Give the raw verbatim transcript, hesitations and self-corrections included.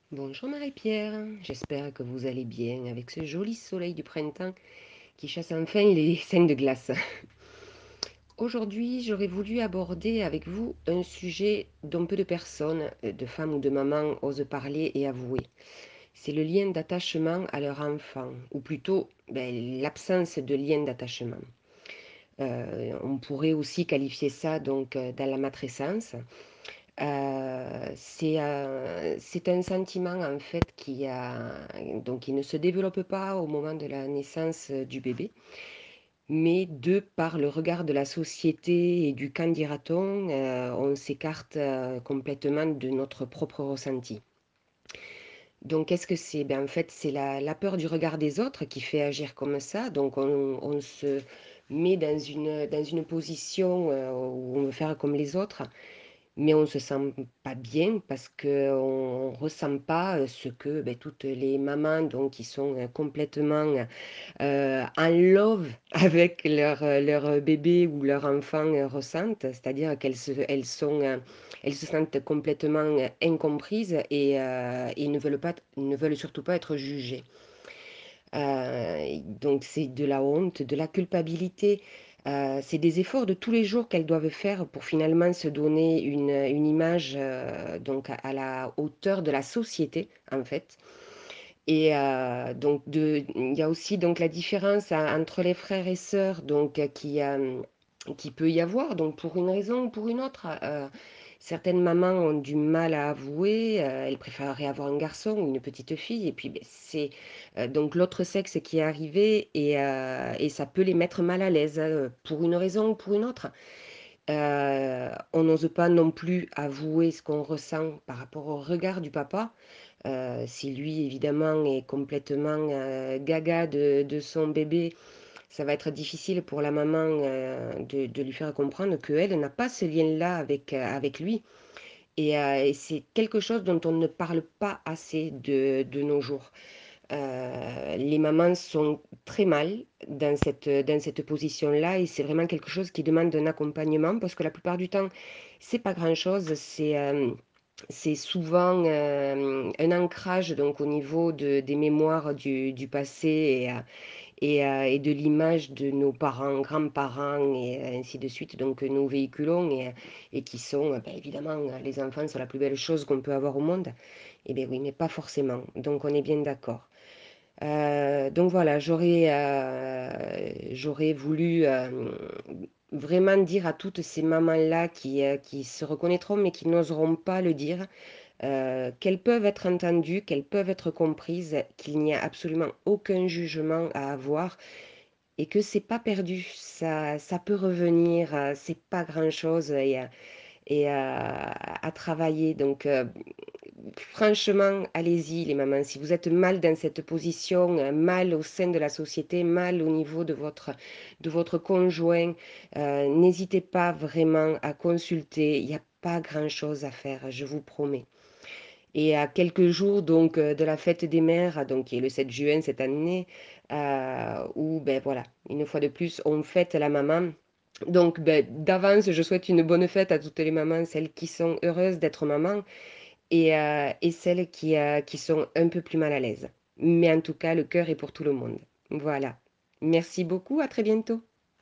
Bonjour Marie-Pierre, j'espère que vous allez bien avec ce joli soleil du printemps qui chasse enfin les scènes de glace. Aujourd'hui, j'aurais voulu aborder avec vous un sujet dont peu de personnes, euh, de femmes ou de mamans, osent parler et avouer. C'est le lien d'attachement à leur enfant, ou plutôt ben, l'absence de lien d'attachement. Euh, on pourrait aussi qualifier ça donc euh, dans la matrescence. Heu, c'est, heu, c'est un sentiment en fait qui a donc qui ne se développe pas au moment de la naissance, heu, du bébé, mais de par le regard de la société et du «qu'en dira-t-on», heu, on s'écarte, heu, complètement de notre propre ressenti. Donc qu'est-ce que c'est? Ben, en fait, c'est la la peur du regard des autres qui fait agir comme ça, donc on on se met dans une, dans une position, heu, où on veut faire comme les autres. Mais on ne se sent pas bien parce qu'on ne ressent pas, heu, ce que, beh, toutes les mamans donc qui sont, heu, complètement, heu, en love avec leur, heu, leur, bébé ou leur enfant, heu, ressentent. C'est-à-dire qu'elles se elles sont, heu, elles se sentent complètement, heu, incomprises et heu, et ne veulent pas ne veulent surtout pas être jugées. Heu, donc c'est de la honte, de la culpabilité, heu, c'est des efforts de tous les jours qu'elles doivent faire pour finalement se donner une, une image, heu, donc à à la hauteur de la société, en fait. Et heu, donc de il y a aussi donc la différence en entre les frères et sœurs donc heu, qui, hem, qui peut y avoir donc pour une raison ou pour une autre. Heu, certaines mamans ont du mal à avouer, heu, elles préféreraient avoir un garçon ou une petite fille et puis, beh, c'est, heu, donc l'autre sexe qui est arrivé et heu et ça peut les mettre mal à l'aise, heu, pour une raison ou pour une autre. Heu, on n'ose pas non plus avouer ce qu'on ressent par rapport au regard du papa. Heu, si lui évidemment est complètement, heu, gaga de de son bébé, ça va être difficile pour la maman, heu, de de lui faire comprendre qu'elle n'a pas ce lien-là avec, heu, avec lui et heu et c'est quelque chose dont on ne parle pas assez de de nos jours. Heu, les mamans sont très mal dans cette, dans cette position-là et c'est vraiment quelque chose qui demande un accompagnement parce que la plupart du temps, c'est pas grand-chose, c'est, hem, c'est souvent, hem, un ancrage donc au niveau de des mémoires du du passé et heu et heu et de l'image de nos parents, grands-parents et ainsi de suite donc que nous véhiculons et et qui sont, heu, bah, évidemment, heu, les enfants sont la plus belle chose qu'on peut avoir au monde. Eh beh, oui, mais pas forcément, donc on est bien d'accord. Heu, donc voilà, j'aurais, heu, j'aurais voulu, hem, vraiment dire à toutes ces mamans-là qui, heu, qui se reconnaîtront, mais qui n'oseront pas le dire, heu, qu'elles peuvent être entendues, qu'elles peuvent être comprises, qu'il n'y a absolument aucun jugement à avoir et que c'est pas perdu. Ça ça peut revenir, heu, c'est pas grand-chose et heu et heu, à travailler donc heu franchement, allez-y les mamans, si vous êtes mal dans cette position, heu, mal au sein de la société, mal au niveau de votre de votre conjoint, heu, n'hésitez pas vraiment à consulter. Il y a pas grand-chose à faire, je vous promets. Et à quelques jours donc, heu, de la fête des mères, donc qui est le sept juin cette année, heu, où, beh, voilà, une fois de plus, on fête la maman. Donc, beh, d'avance, je souhaite une bonne fête à toutes les mamans, celles qui sont heureuses d'être mamans et heu et celles qui, heu, qui sont un peu plus mal à l'aise. Mais en tout cas, le cœur est pour tout le monde. Voilà. Merci beaucoup, à très bientôt.